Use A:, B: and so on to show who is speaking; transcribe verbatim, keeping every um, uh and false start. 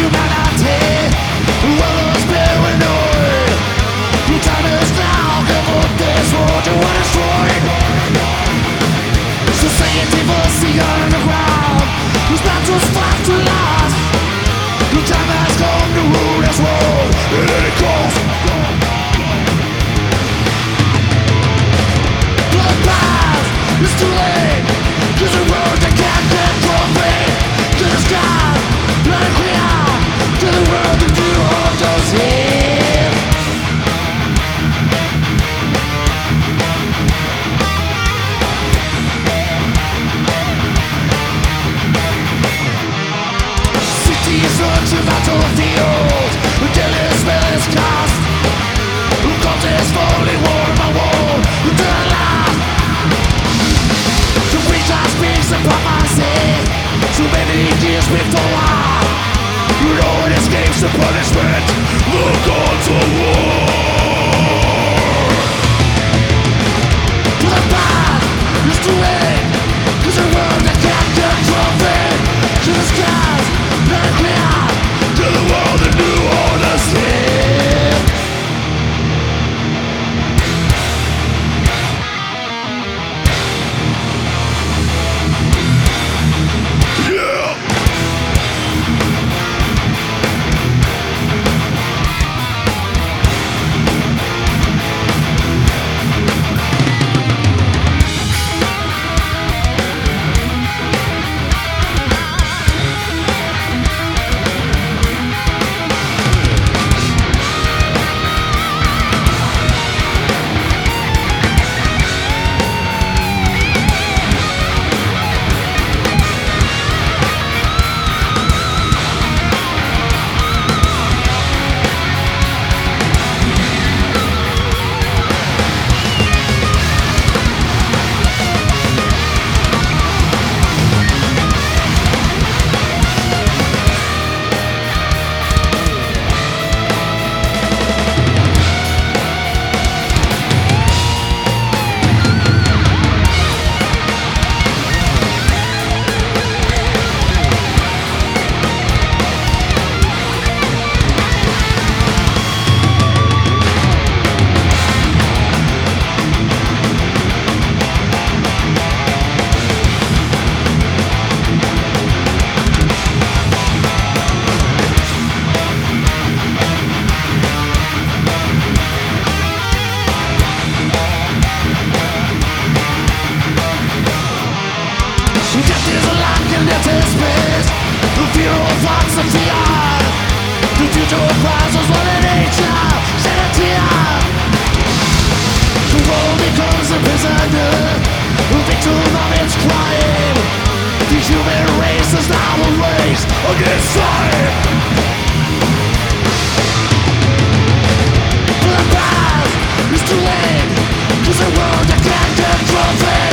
A: humanity. Well, it's paranoid. The time is now. Give up this world you want destroyed. Society versus the underground. Whose battles fight to last. The time has come to rule this world at any cost. Bloodbath, it's too late. Cause the road that can't control me. To the sky, like we are. To the world that you hold us here. City is such a battlefield. The daily spell is cast. Who comes is falling wall by wall. To the last. The preacher speaks upon my sin. So many years before no one escapes the punishment. The gods of war. The path is too late. Cause the world that can't control me. To the skies, let it clear. To the world that knew honesty. Death is a lack and death is space. The fear of what's the fear. The future of crimes was one in nature. Shed a tear. The world becomes a prisoner. A victim of its crime. The human race is now a race against time. The path is too late. Cause the world that can't control me.